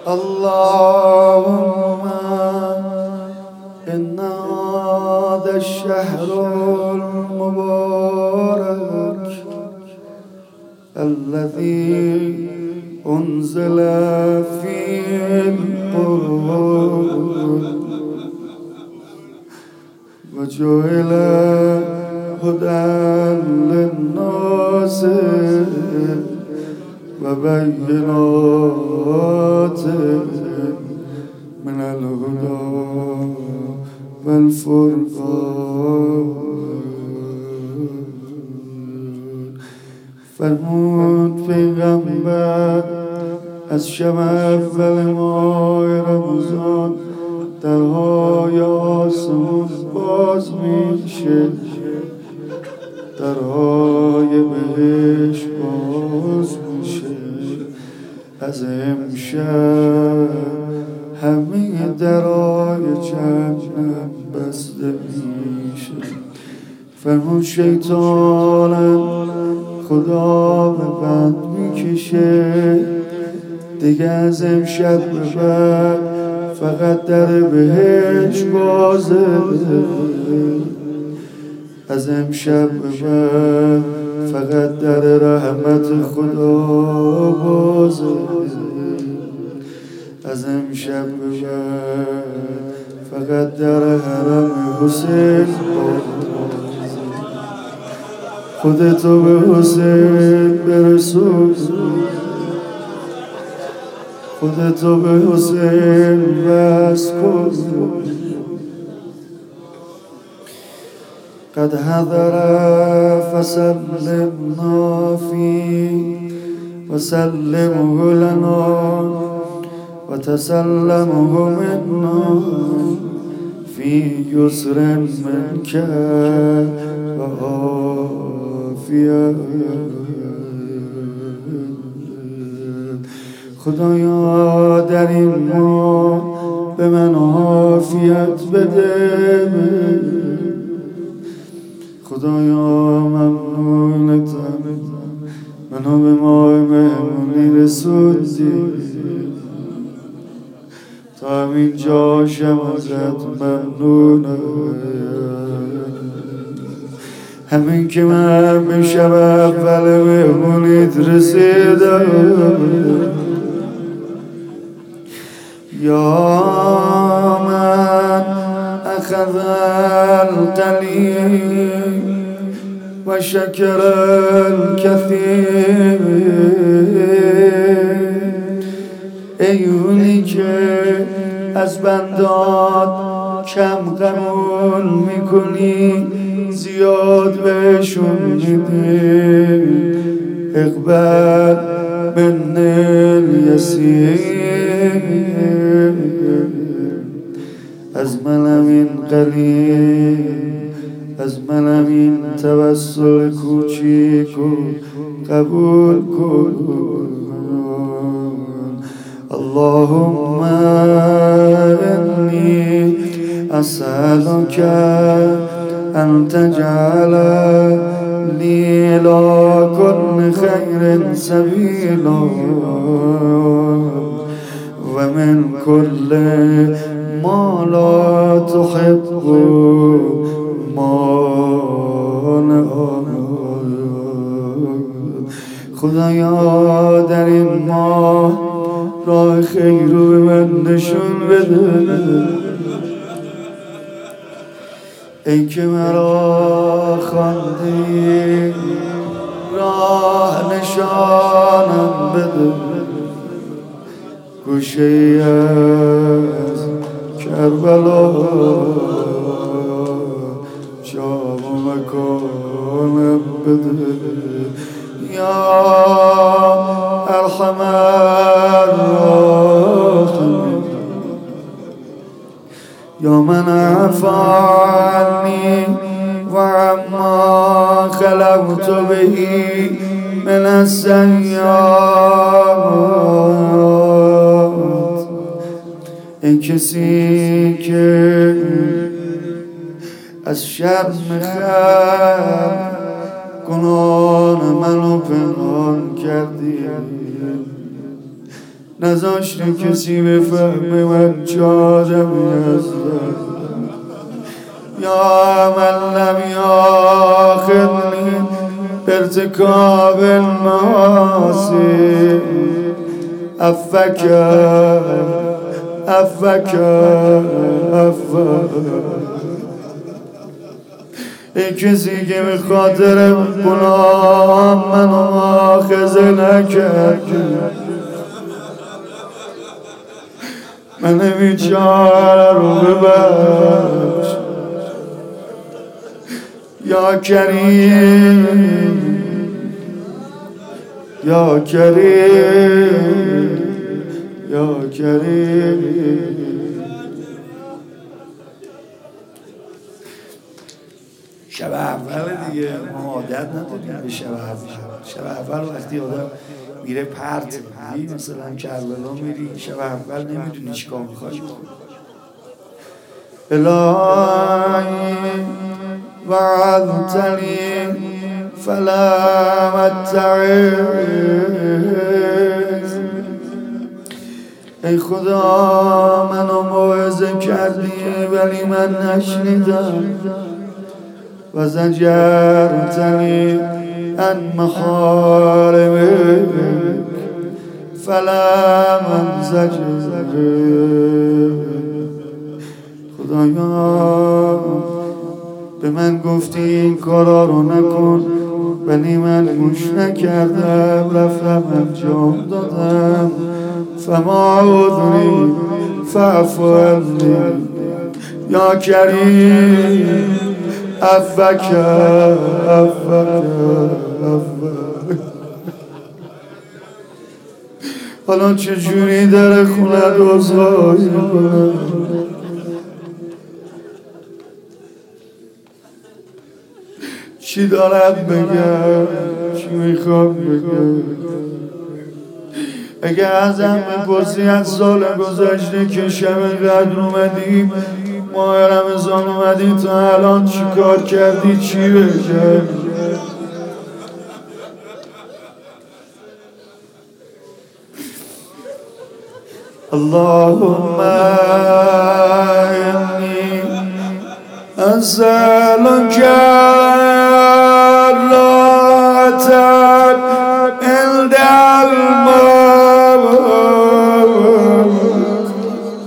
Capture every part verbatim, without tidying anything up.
اللهم إن هذا الشهر المبارك الذي أنزل فيه القرآن وجعل هدى للناس وبينات من الهدى والفرقان. فرمود پیغمبر از شب اول ماه رمضان درهای آسمان باز میشه، درهای بهشت باز میشه. از امشب همه درهای جنت بسته میشه. فرمود شیطانم خدا به بند میکشه دیگه، از امشب به بعد فقط در بهشت بازه، از امشب به بعد فقط در رحمت خدا بازه، از امشب به بعد فقط در حرم حسین بازه. خودتو به حسین برسون، خودتو به حسین بس کن. قد حضر فسلمنا فيه وسلمه لنا وتسلمه منا في يسر منك وعافية. خدایا در این ماه به من عافیت بده، خدایا ممنونتم منو به ماه مهمونی رسوندی، تا همین جاشم ازت ممنونم. همین که من به شب اول مهمونیت رسیدم، یا من اخذ القلیل و شکر الکثیر، ای اونی که از بندات کم قبول میکنی زیاد بهشون میدی، اقبل من الیسیر. از منم این قلیل، از منم این توسل کوچیکو قبول کن. اللهم انی اسألک ان تجعل لی الی کل خیر سبیلا و من کل ما لا تحب مانعا. خدایا در این ماه راه خیر رو به من نشون بده، ای که مرا خواندی راه نشانم بده. گوشه ای از کربلا جا و مکانم بده، یا ارحم الراحمین، یا من عفا عنی و عما خلقت به من السیئات. این کسی که از شرم خلق گناه منو پنهان کردی، نذاشته کسی بفهمه من چه آدمی هستم. یا من لم یاخذنی بارتکاب المعاصی عفوک عفوک عفوک. ای کسی که به خاطر گناهم منو مؤاخذه نکرد، من بیچاره رو ببخش. یا کریم یا کریم یا کریم. شب اول دیگه ما عادت نداریم به شب اول. شب اول وقتی آدم میره پرت میری، مثلا کربلا میری، شب اول نمیدونی چی کار میخوایی بکنی. الهی وعظتنی فلم اتعظ. ای خدا منو موعظه کردی ولی من نشنیدم. و زجرتنی عن محارمک فلم انزجر. خدایا به من گفتی این کارا رو نکن ولی من گوش نکردم، رفتم انجام دادم. فما عذری فاعف عنی یا کریم عفوک عفوک عفوک. حالا چجوری در خونه دوزایی کنم؟ چی دارد بگم؟ چی میخوام بگم؟ اگه ازم بپرسی از سال گذشته که شب قدر اومدی، ماه رمضان اومدی، تا الان چی کار کردی؟ چی بگم؟ اللهم انی اسألک راحة عند الموت.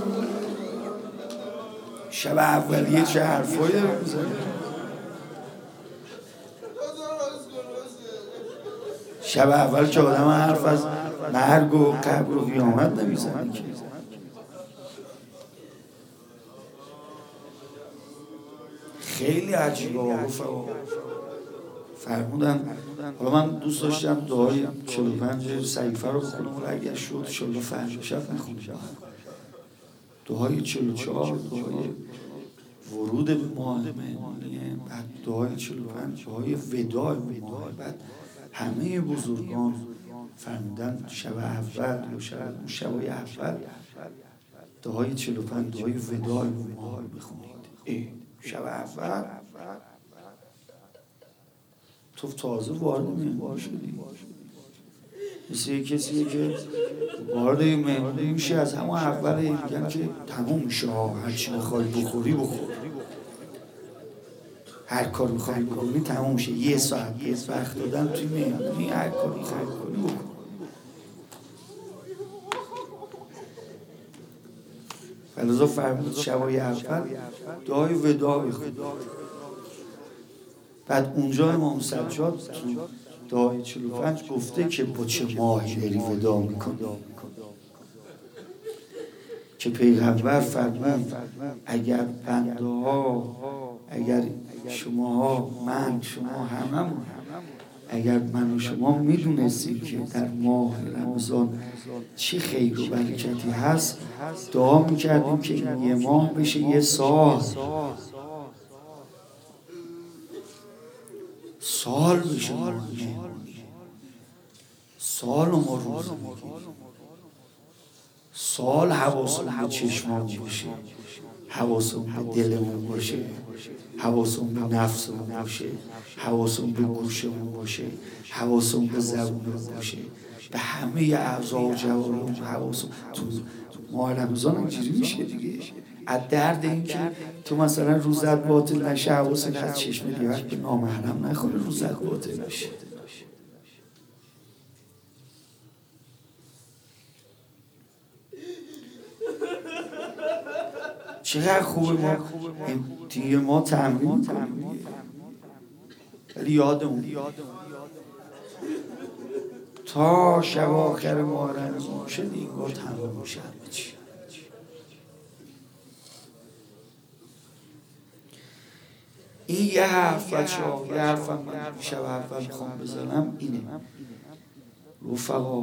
شب اولیه چه حرفایی داری میزنی؟ شب اول که آدم حرف از مرگ و قبر و قیامت نمیزنی که. خیلی عجیبه آقا فرمودن. حالا من دوست داشتم دعای چهل و پنج صحیفه رو بخونم و اگر شد انشالله فردا شب میخونیم. دعای چهل و چهار دعای ورود به ماه مهمانیه، بعد دعای چهل و پنج دعای وداع به ماه، بعد همه بزرگان فرمودن شب اول یا شب شبای اول دعای چهل و پنج دعای وداع به ماه بخونید. ای شب اول تو تازه وارد مهمانی شدی، مثل یه کسیه که وارد مهمانی میشه از همون اول میگن که تموم میشه، هرچی بخوای بخوری بخور، هر کار میخوای بکنی تموم میشه. یه ساعت یه وقت دادن توی مهمانی هر کار میخوای بکنی بکن. فلذا فرمود شبای اول دعای وداع بخون. بعد اونجا امام سجاد تو دعای چهل و پنج گفته که با چه ماهی داری وداع میکنی، که پیغمبر فرمود اگر بنده ها، اگر شماها، من، شما هممون، اگر من و شما میدونستیم که در ماه رمضان چه خیر و برکتی هست، دعا میکردیم که این یه ماه بشه یه سال، سال بشه سال و ما روز میگیم، سال حواسمون به چشممون باشه، حواسمون به دلمون باشه، حواسمون به نفسمون باشه، حواسمون به گوشمون باشه، حواسمون به زبونمون باشه، به همه اعضا و جوارحمون حواسمون. تو ماه رمضان اینجوری میشه دیگه. از درد این که تو مثلا روزت باطل نشه، حواست از چشم دیوک به نامحرم نخوره، روزت باطل نشه. چقدر خوبه ما دیگه ما تمرین میکنیم، ولی یادمون تا شب آخر ماه رمضان شد این گاه تمام میشه همه چی. این یه حرف بچه ها، یه حرف هم من شب اول میخوام بزنم اینه. رفقا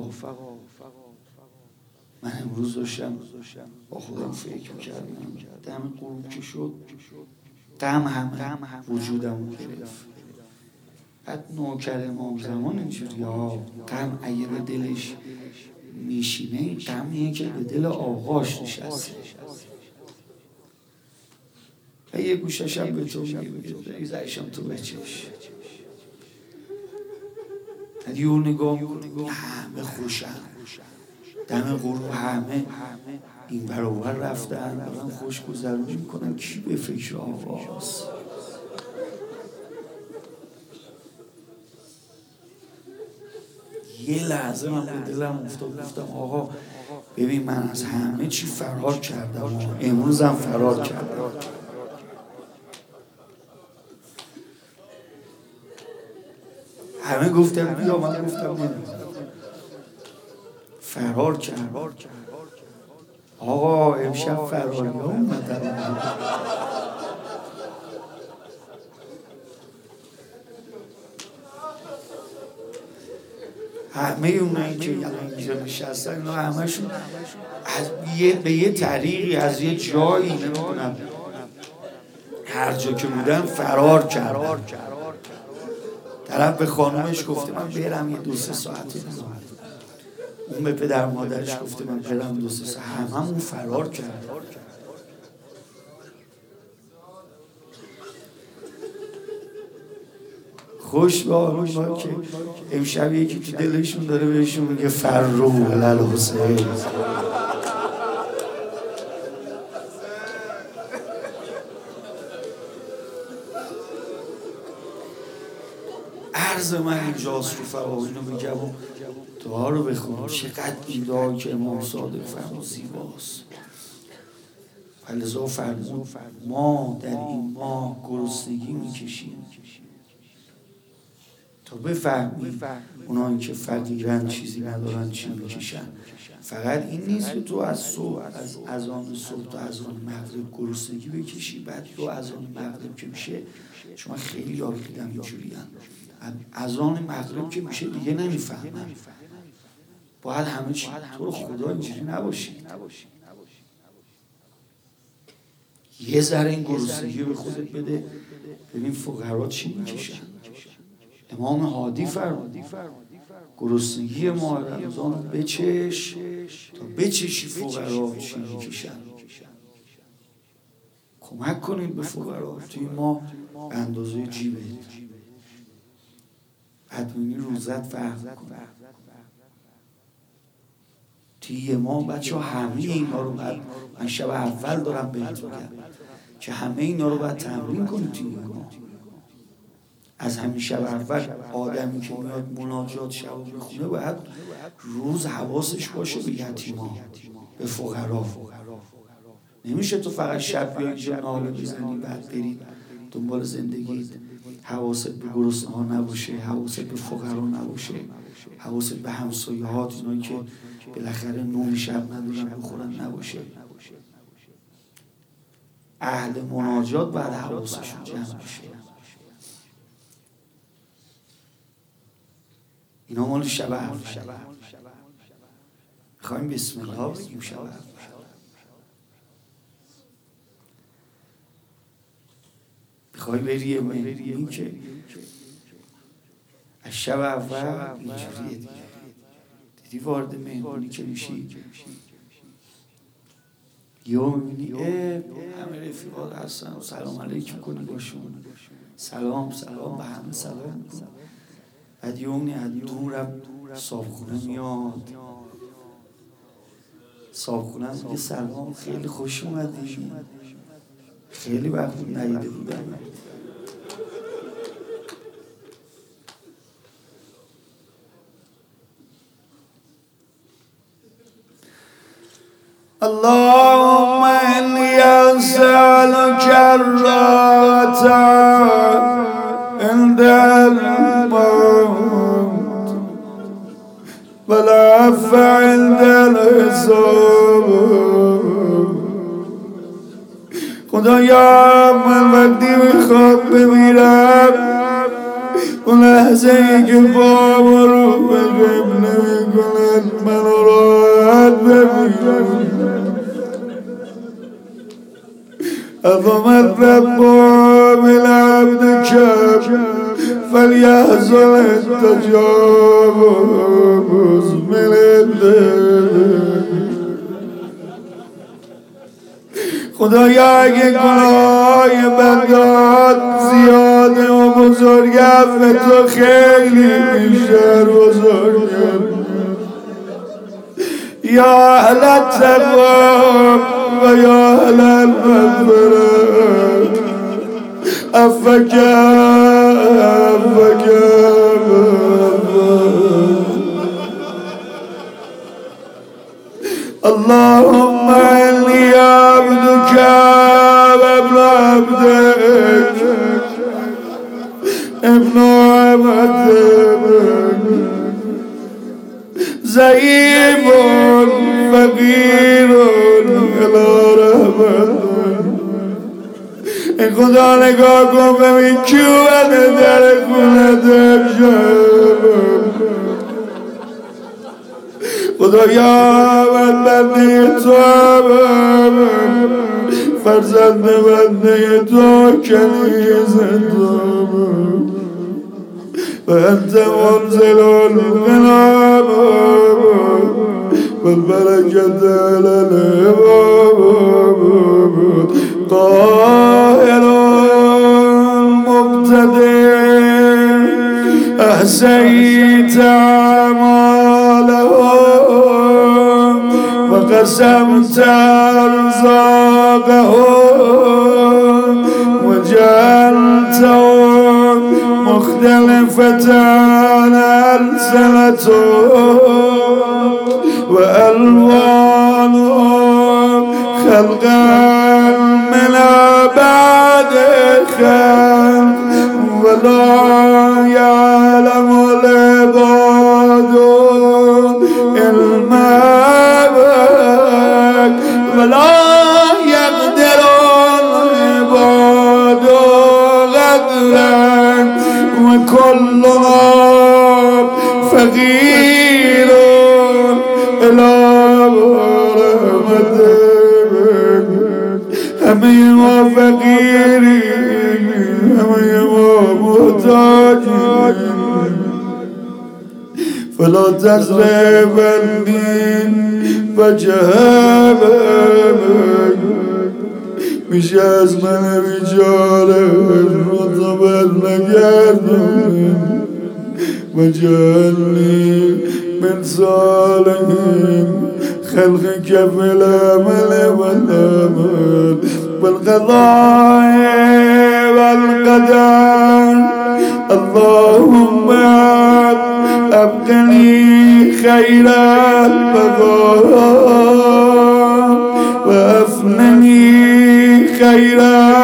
من امروز داشتم با خودم فکر میکردم، دم غروب که شد دم همه وجودم گرفت. بعد نوکر امام زمان اینجوری ها، غم اگه به دلش میشینه این غمیه که به دل آقاش نشسته. و یه گوشش هم به تو میگه ایزایشم تو بچش. بعد یه نگاه میکنه همه خوشن، دم غروب همه این برابر رفتن دارن خوش گذرونی میکنن. کی به فکر آقاست؟ یه لحظه من به دلم افتاد، گفتم آقا ببین من از همه چی فرار کردم، امروزم فرار کردم. همه گفتم بیا، من گفتم نمیدونم. فرار کردم آقا، امشب فراری ها اومدن. همه اونایی که اینجا نشستن اینا همشون از یه به یه طریقی از یه جایی نمیدونم هر جا که بودن فرار کردن. طرف به خانومش گفته من برم یه دو سه ساعت بزنم، اون به پدر مادرش گفته من برم دو سه ساعت، هممون فرار کرد. خوش به آن که امشب یکی تو دلشون داره بهشون میگه فرو علی حسین. عرض من اینجاست رو فواینو بگم و دعا رو بخونم. چقدر این دعا که امام صادق فرمود زیباست. فلذا فرمود ما در این ماه گرسنگی میکشیم تا بفهمیم اونایی که فقیرن چیزی ندارن چی میکشن. فقط این نیست که تو از صبح از اذان صبح تا اذان مغرب گرسنگی بکشی، بعد تو اذان مغرب که میشه، چون خیلی یاد دیدم اینجوریه، اذان مغرب که میشه دیگه نمیفهمن. باید همه چی تو رو خدا اینجوری نباشی. یه ذره این گرسنگی به خودت بده، ببین فقرا چی میکشن. امام هادی فرمود گرسنگی ماه رمضان بچش تا بچشی فقرا چی میکشن. کمک کنید به فقرا توی ما به اندازه جیبه. بدبینی روزت فهم کن. توی ما بچه ها همه اینا رو باید، من شب اول دارم بهت میگم که همه اینا رو باید تمرین کنید توی ما. از همین شب اول آدمی که میاد مناجات شب میخونه باید روز حواسش باشه به یتیما، به فقرا. نمیشه تو فقط شب بیا اینجا ناله بزنی بعد برید دنبال زندگیت، حواست به گرسنه ها نباشه، حواست به فقرا نباشه، حواست به همسایه‌هات اینایی که بالاخره نون شب ندارن بخورن نباشه. اهل مناجات بعد حواسشون جمع بشه. اینا مال شب اول. میخوایم بسم الله بگیم شب اول. میخوای بری یه مهمونی که از شب اول اینجوریه دیگه. دیدی وارد مهمونی که میشی یا میبینی همه رفیقات هستن سلام علیکم کنی باشون، سلام سلام به همه سلام میکنن. بعد یه اونی از دورم صابخونه میاد، صابخونه میگه سلام خیلی خوش اومدی، خیلی وقت ندیده بودم. اللهم إني أسألك الراحة عند الموت والعفو عند الحساب. خدایا من وقتی میخواد بمیرم اون لحظه ای که بابا رو به قبله میکنن من راحت بمیرم. أضمت ربه بالعبد كاب فليحزن التجاوز من الدين. خدایا اگه گناه‌های بندات زیاده و بزرگه عفو تو خیلی بیشتر بزرگه. یا اهل التقوی و یا اهل المغفرة عفوک عفوک اللهم إني عبدك وابن عبدك ابن عبدك ضعیف فقیر الی رحمت. ای خدا نگاه کن ببین کی اومده در خونه در شب. خدایا من بنده تو هم فرزند بنده تو کنیز تو و انت منزل الغنام والبركة على العباد قاهر مقتدر أحسيت أعمالهم وقسمت أرزاقهم وجعلتهم مختلفة ألسنتهم وألوانهم خلقا من بعد خلق ولا يعلم العباد علمك ولا يقدر العباد قدرا وكلنا فقير إلى رحمتك. همه ما فقیریم، همه ما محتاجیم. فلا تزربني وجهك میشه از من بیچاره مطابق نگردم وجعلني من صالحين خلقك في العمل والعمل والقضاء والقدر. اللهم أبقني خير البقاء وأفنني خير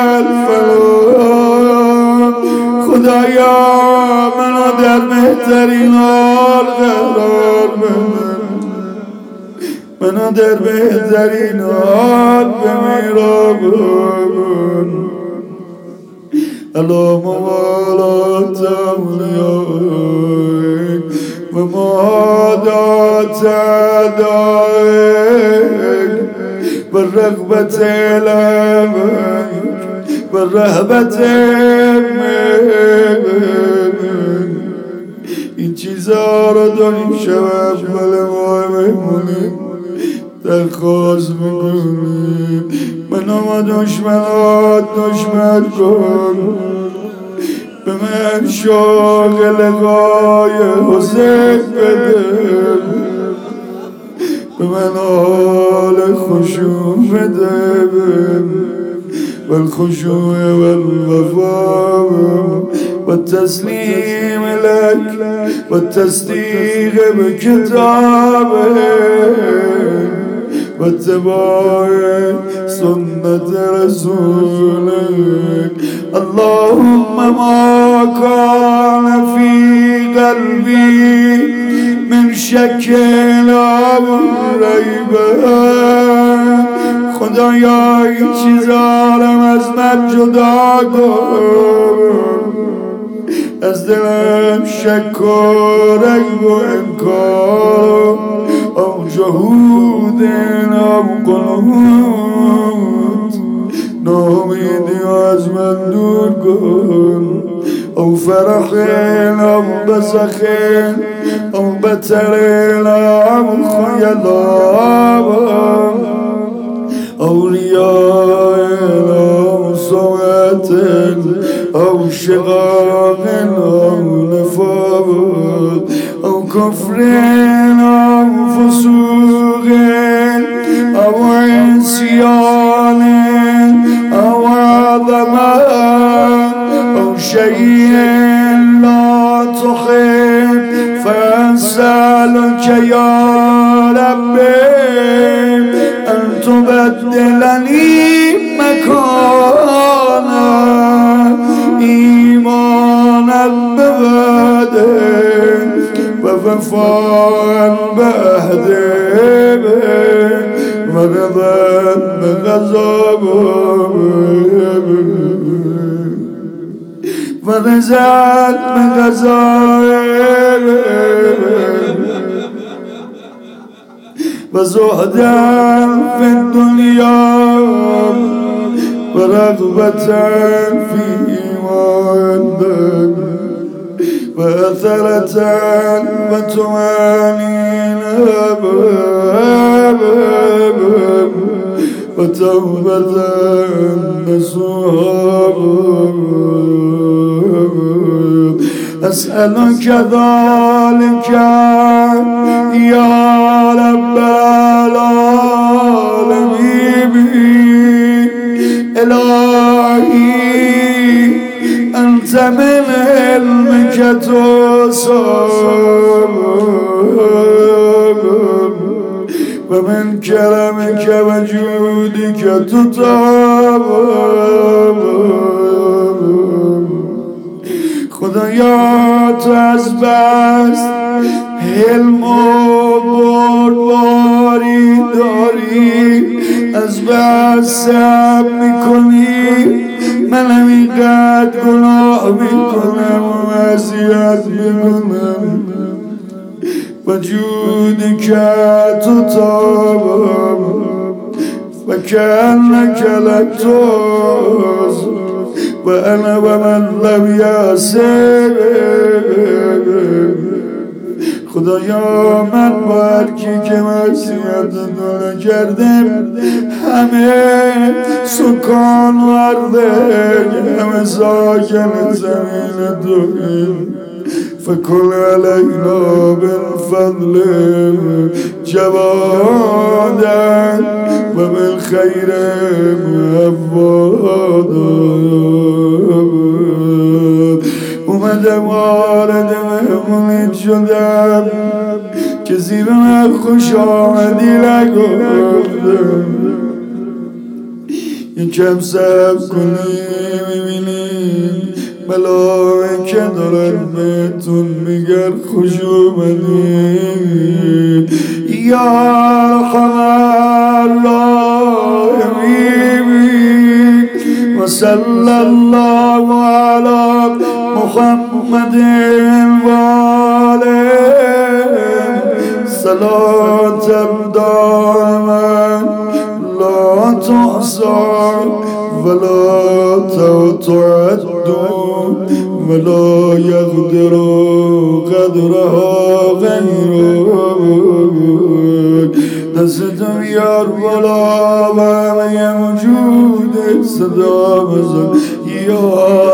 الفلاح. خدایا منو در بهترین حال قرار بده، منو در بهترین حال بمیرم. اللهم موالات أوليائك ومعاداة أعدائك والرغبة إليك والرهبة منك. این چیزها را داریم شب اول ماه مهمونیم درخواست میکنیم منو و دشمنات دشمن کن به من شوق لقای حسین بده به من حال خشوع بده والخشوع والوفاء والتسليم لك والتصديق بكتابك واتباع سنة رسولك اللهم ما كان في قلبي من شك أو ريب خدایا این چیزارم از من جدا کن از دلم شک و ریب و انکار او جهود او قنوط نامیدی از من دور کن او فرح او بزخ او بتر او خیلاب أولياء أو صوات أو شقاق أو نفاق أو كفر أو فسوق أو عصيان أو عظمة أو شيء لا تحب فأسألك يا ربي أن تبدلني مكانا إيمانا بوعده ووفاء بعهده ورضا بغضبه ورزاق بغضبه وزهدا في الدنيا ورغبة فيما عندك وأثرة وتوانينا وتوبة نصوحا أسألك ذلك يا رب العالمين إلهي أنت من علمك تصاب ومن كرمك وجودك تطاب خدایا تو از بس علم و بردباری داری از بس صبر میکنی منم اینقدر گناه میکنم و معصیت میکنم وجودك تطاب وكأنك لم تزر وأنا ومن لم يسر خدایا من با هرکی که معصیت دونه کردم همه سکان ورده همه ساکن زمین دویم فكن علينا بالفضل جوادا وبالخير مهوادا اومدم وارد مهمونیت شدم کسی به من خوش آمدی نگفتم یکم صبر کنی میبینی ملائکه دارن بهتون میگن خوش اومدی یا ارحم الراحمین و صلی الله علی محمد و آله صلاة دائما لا تحصى ولا تعد ولا يقدر قدرها غيرك دستم بیار بالا و همه موجود صدا بزن یا